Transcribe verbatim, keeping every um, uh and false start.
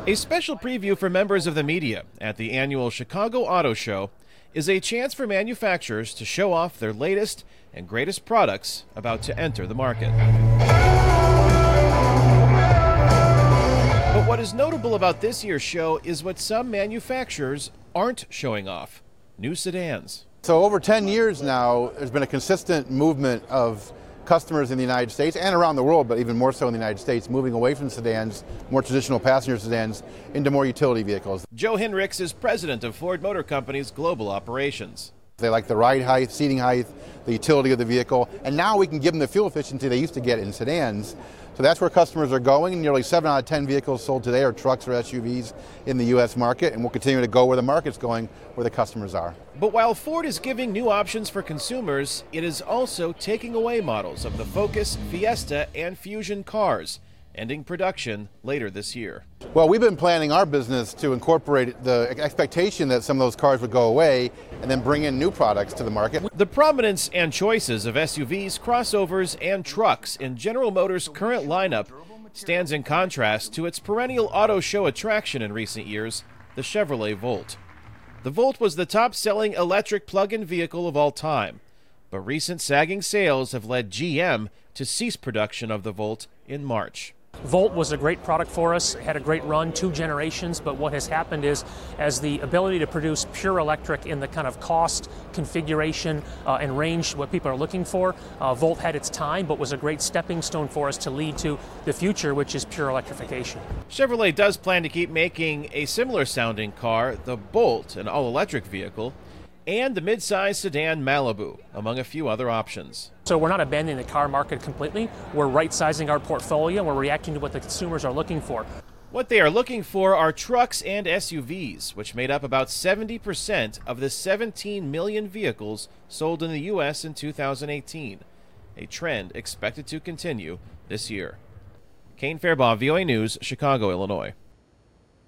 A special preview for members of the media at the annual Chicago Auto Show is a chance for manufacturers to show off their latest and greatest products about to enter the market. But what is notable about this year's show is what some manufacturers aren't showing off: new sedans. So over ten years now, there's been a consistent movement of customers in the United States and around the world, but even more so in the United States, moving away from sedans, more traditional passenger sedans, into more utility vehicles. Joe Hinrichs is president of Ford Motor Company's global operations. They like the ride height, seating height, the utility of the vehicle, and now we can give them the fuel efficiency they used to get in sedans. So that's where customers are going. Nearly seven out of ten vehicles sold today are trucks or S U Vs in the U S market, and we'll continue to go where the market's going, where the customers are. But while Ford is giving new options for consumers, it is also taking away models of the Focus, Fiesta, and Fusion cars, ending production later this year. Well, we've been planning our business to incorporate the expectation that some of those cars would go away and then bring in new products to the market. The prominence and choices of S U Vs, crossovers, and trucks in General Motors' current lineup stands in contrast to its perennial auto show attraction in recent years, the Chevrolet Volt. The Volt was the top-selling electric plug-in vehicle of all time, but recent sagging sales have led G M to cease production of the Volt in March. Volt was a great product for us, had a great run, two generations, but what has happened is as the ability to produce pure electric in the kind of cost, configuration, uh, and range what people are looking for, uh, Volt had its time, but was a great stepping stone for us to lead to the future, which is pure electrification. Chevrolet does plan to keep making a similar sounding car, the Bolt, an all-electric vehicle, and the mid-size sedan Malibu, among a few other options. So we're not abandoning the car market completely. We're right-sizing our portfolio. We're reacting to what the consumers are looking for. What they are looking for are trucks and S U Vs, which made up about seventy percent of the seventeen million vehicles sold in the U S in two thousand eighteen, a trend expected to continue this year. Kane Fairbaugh, V O A News, Chicago, Illinois.